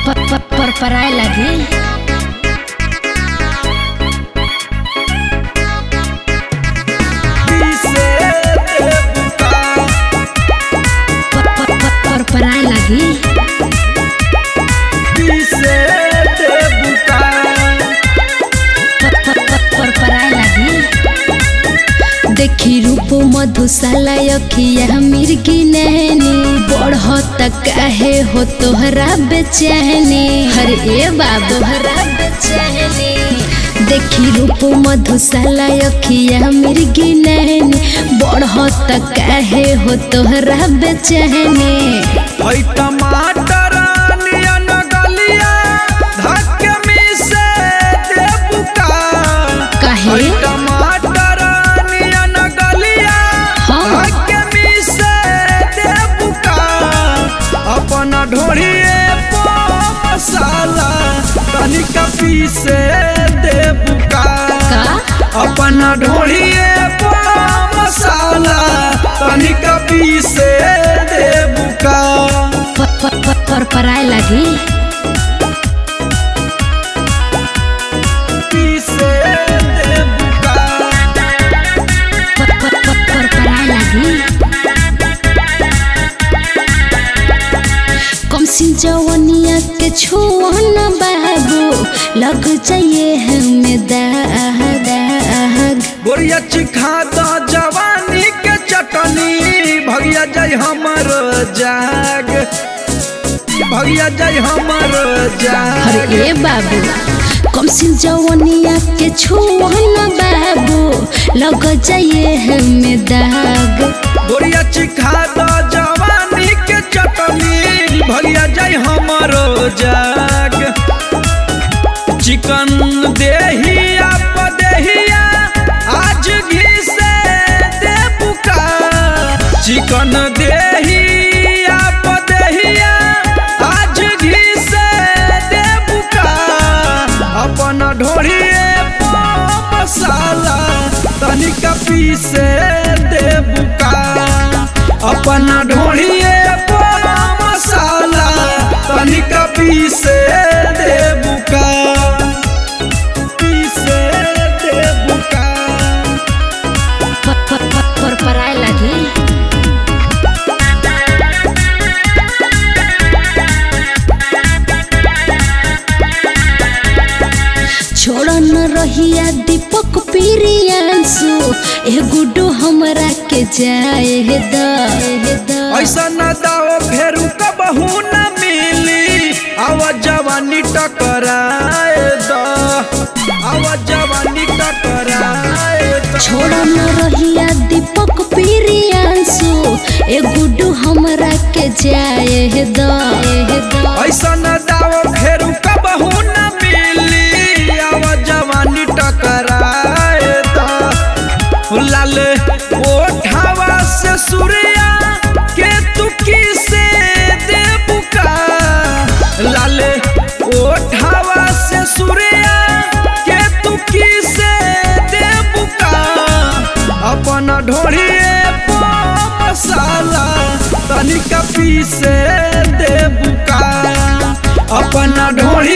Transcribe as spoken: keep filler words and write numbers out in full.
पर पराए लगी पर पराए लगी पर पराए लगी देखी रूप मधुशाला अखिया मिर्गी नैनी बढ़त काहे हो तोहरा बेचैनी हर ए बाबू हरा बेचैनी देखी रूप मधुशाला अखिया मिर्गी नैनी बढ़त काहे हो तोहरा बेचैनी ओई टमाटर नियन गलिया धक्के मिसे देबू का काहे ओई टमाटर नियन गलिया धक्के मिसे देबू का अपन ढोढ़िए पो मसाला तनिक पीसे देबू का अपन ढोढ़िए पो मसाला तनिक पीसे देबू का पर पराए लगी पीसे देबू का पर पराए लगी कम सी जवनिया के छुअन बाबू लग जाइए हमें दाग गोरिया चिखा द जवानी के चटनी भगिया जाय हमर जाग भगिया जाय हमर जाग अरे ए बाबू कम सी जवनिया के छुअन बाबू लग जाइए हमें दाग गोरिया चिखा द जवानी के चटनी भगिया जाय हमर जाग चिकन देहिया पदेहिया आज घी से देबू का चिकन देहिया पदेहिया आज घी से देबू का अपन ढोढ़िए पो मसाला तनिक पीसे देबू का अपन ढोढ़िए पो मसाला तनिक पीसे देबू का पीसे देबू का पर पराए लगी छोड़ न रहिया दीपक प्रियांशु ए गुड्डू हमरा के जाए द ऐसा न दाओ फेरू कबहू न मिली आव जवानी टकराए द आव जवानी टकराए द छोड़ न रहिया दीपक प्रियांशु ए गुड्डू हमरा के जाए द ऐसा न दाओ फेरू कबहू न मिली आव जवानी टकराए द लाल ओठावा से सूर्या के तू किसे देबू का लाल ओठावा से सूर्या के तू किसे देबू का अपन ढोढ़िए पो मसाला तनिक पीसे देबू का अपन ढोढ़ी